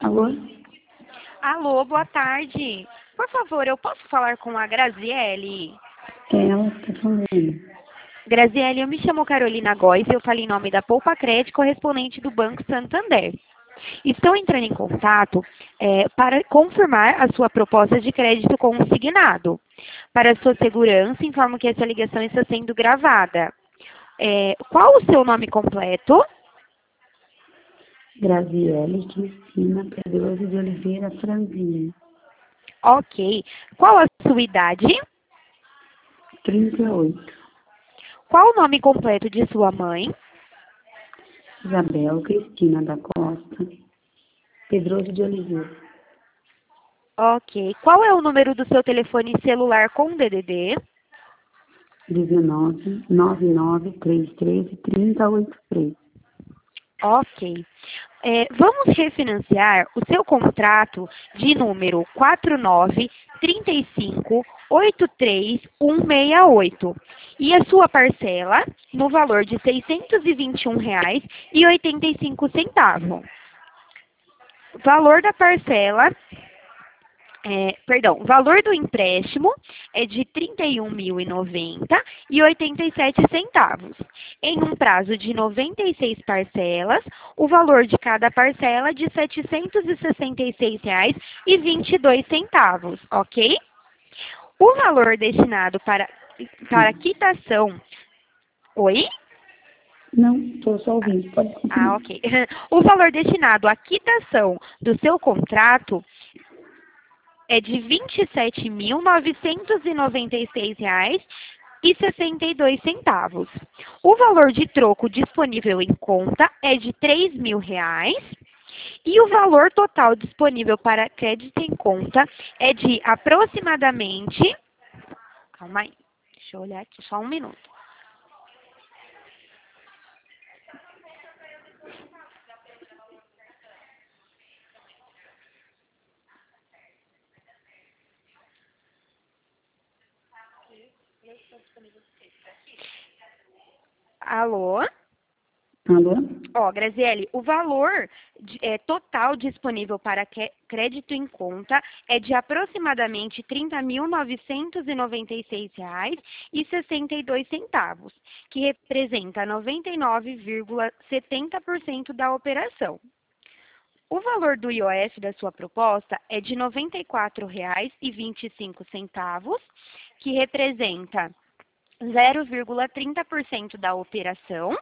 Alô? Alô, boa tarde. Por favor, eu posso falar com a Graziele? É ela que está falando. Graziele, eu me chamo Carolina Góes e eu falo em nome da Poupa Crédito, correspondente do Banco Santander. Estou entrando em contato para confirmar a sua proposta de crédito consignado. Para sua segurança, informo que essa ligação está sendo gravada. Qual o seu nome completo? Graziele Cristina Pedroso de Oliveira Franzinha. Ok. Qual a sua idade? 38. Qual o nome completo de sua mãe? Isabel Cristina da Costa Pedroso de Oliveira. Ok. Qual é o número do seu telefone celular com DDD? 19 99 313 3083. Ok. Vamos refinanciar o seu contrato de número 493583168 e a sua parcela no valor de R$ 621,85. Valor da parcela, valor do empréstimo é de R$ 31.090,87. Em um prazo de 96 parcelas, o valor de cada parcela é de R$ 766,22, ok? O valor destinado para quitação... Oi? Não, estou só ouvindo. Pode continuar. Ok. O valor destinado à quitação do seu contrato é de R$ 27.996,62. O valor de troco disponível em conta é de R$ 3.000 e o valor total disponível para crédito em conta é de aproximadamente... Calma aí, deixa eu olhar aqui só um minuto. Alô? Alô? Graziele, o valor total disponível para crédito em conta é de aproximadamente R$ 30.996,62, que representa 99,70% da operação. O valor do IOF da sua proposta é de R$ 94,25, que representa 0,30% da operação.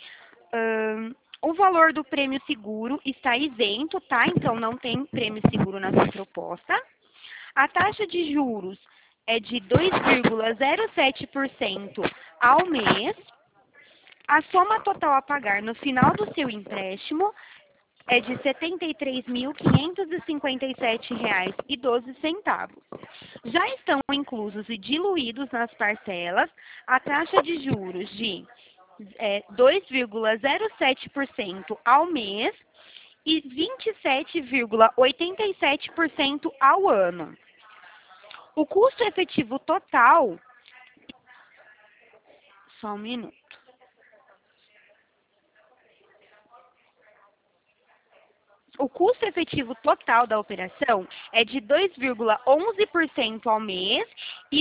O valor do prêmio seguro está isento, tá? Então, não tem prêmio seguro na sua proposta. A taxa de juros é de 2,07% ao mês. A soma total a pagar no final do seu empréstimo é de R$ 73.557,12. Já estão inclusos e diluídos nas parcelas a taxa de juros de 2,07% ao mês e 27,87% ao ano. O custo efetivo total... Só um minuto. O custo efetivo total da operação é de 2,11% ao mês e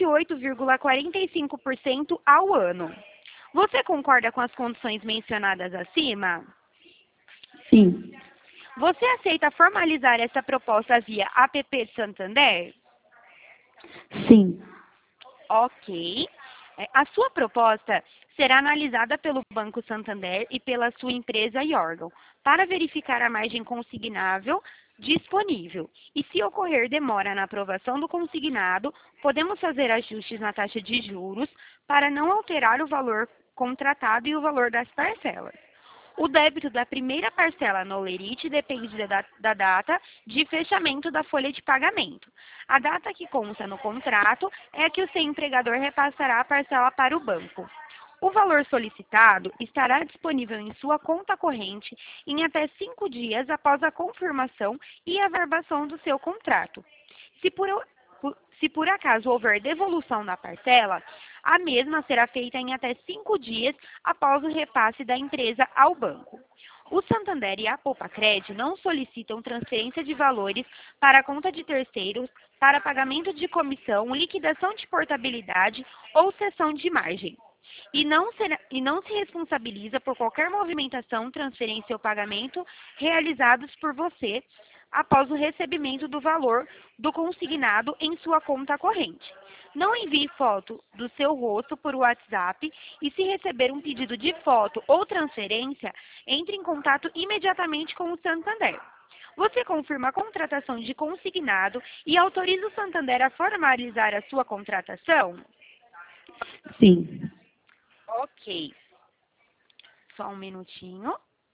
28,45% ao ano. Você concorda com as condições mencionadas acima? Sim. Você aceita formalizar essa proposta via APP Santander? Sim. Ok. A sua proposta será analisada pelo Banco Santander e pela sua empresa e órgão para verificar a margem consignável disponível. E se ocorrer demora na aprovação do consignado, podemos fazer ajustes na taxa de juros para não alterar o valor contratado e o valor das parcelas. O débito da primeira parcela no Lerite depende da data de fechamento da folha de pagamento. A data que consta no contrato é a que o seu empregador repassará a parcela para o banco. O valor solicitado estará disponível em sua conta corrente em até 5 dias após a confirmação e averbação do seu contrato. Se por acaso houver devolução da parcela, a mesma será feita em até 5 dias após o repasse da empresa ao banco. O Santander e a Poupacred não solicitam transferência de valores para a conta de terceiros para pagamento de comissão, liquidação de portabilidade ou cessão de margem. E não se responsabiliza por qualquer movimentação, transferência ou pagamento realizados por você após o recebimento do valor do consignado em sua conta corrente. Não envie foto do seu rosto por WhatsApp e, se receber um pedido de foto ou transferência, entre em contato imediatamente com o Santander. Você confirma a contratação de consignado e autoriza o Santander a formalizar a sua contratação? Sim. Ok. Só um minutinho.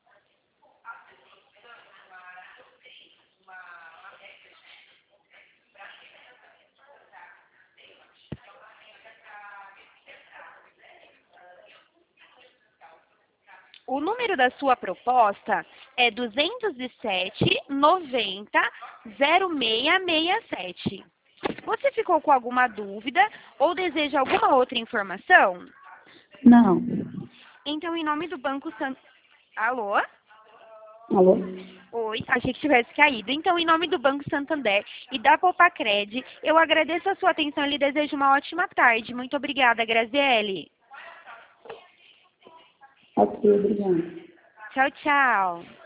O número da sua proposta é 207-90-0667. Você ficou com alguma dúvida ou deseja alguma outra informação? Não. Então, em nome do Banco Alô? Alô? Oi, achei que tivesse caído. Então, em nome do Banco Santander e da Poupacred, eu agradeço a sua atenção e lhe desejo uma ótima tarde. Muito obrigada, Graziele. Ok, obrigada. Tchau, tchau.